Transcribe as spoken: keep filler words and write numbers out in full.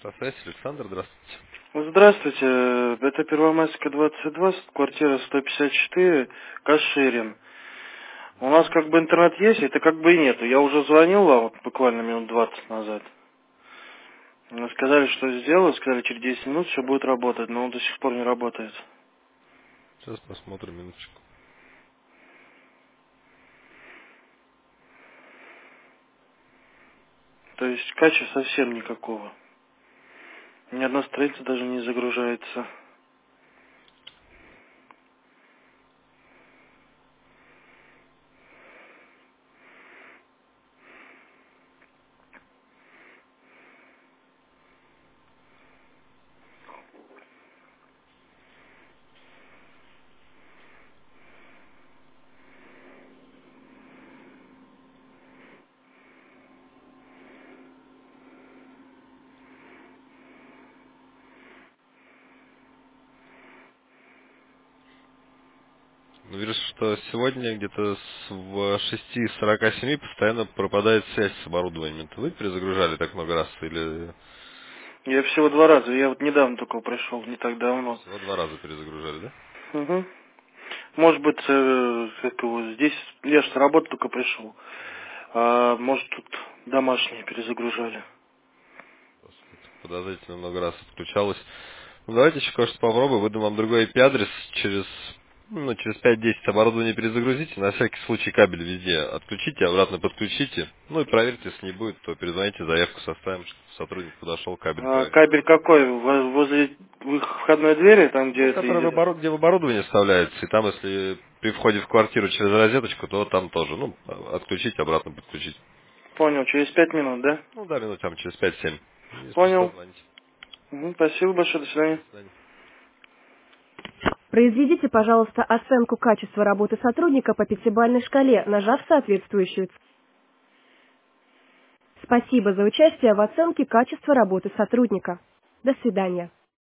Автосвязь, Александр, здравствуйте. Здравствуйте, это Первомайская, двадцать два, квартира сто пятьдесят четыре, Каширин. У нас как бы интернет есть, это как бы и нету. Я уже звонил вам вот буквально минут двадцать назад. Мне сказали, что сделаю, сказали, через десять минут все будет работать, но он до сих пор не работает. Сейчас посмотрим минуточку. То есть качества совсем никакого. Ни одна страница даже не загружается. Ну, вижу, что сегодня где-то с в шести сорока семи постоянно пропадает связь с оборудованием. Это вы перезагружали так много раз или Я всего два раза, я вот недавно только пришел, не так давно. всего два раза перезагружали, да? Угу. Может быть, э, как его, здесь, я же с работы только пришел. А может тут домашние перезагружали. Просто как-то подозрительно много раз отключалось. Ну, давайте еще кое-что попробуем. Выдам вам другой ай пи-адрес. Через, ну, через пять-десять оборудование перезагрузите. На всякий случай кабель везде отключите, обратно подключите. Ну и проверьте, если не будет, то перезвоните, заявку составим, чтобы сотрудник подошел, кабель А проверил. кабель какой? Во- Возле их входной двери, там Ну, где это который в идет? обору- где в оборудование вставляется. И там, если при входе в квартиру через розеточку, то там тоже. Ну, отключить, обратно подключить. Понял, через пять минут, да? Ну да, минут там через пять-семь. Если что, Понял. звоните. Мгм, спасибо большое, до свидания. До свидания. Произведите, пожалуйста, оценку качества работы сотрудника по пятибалльной шкале, нажав соответствующую. ц- Спасибо за участие в оценке качества работы сотрудника. До свидания.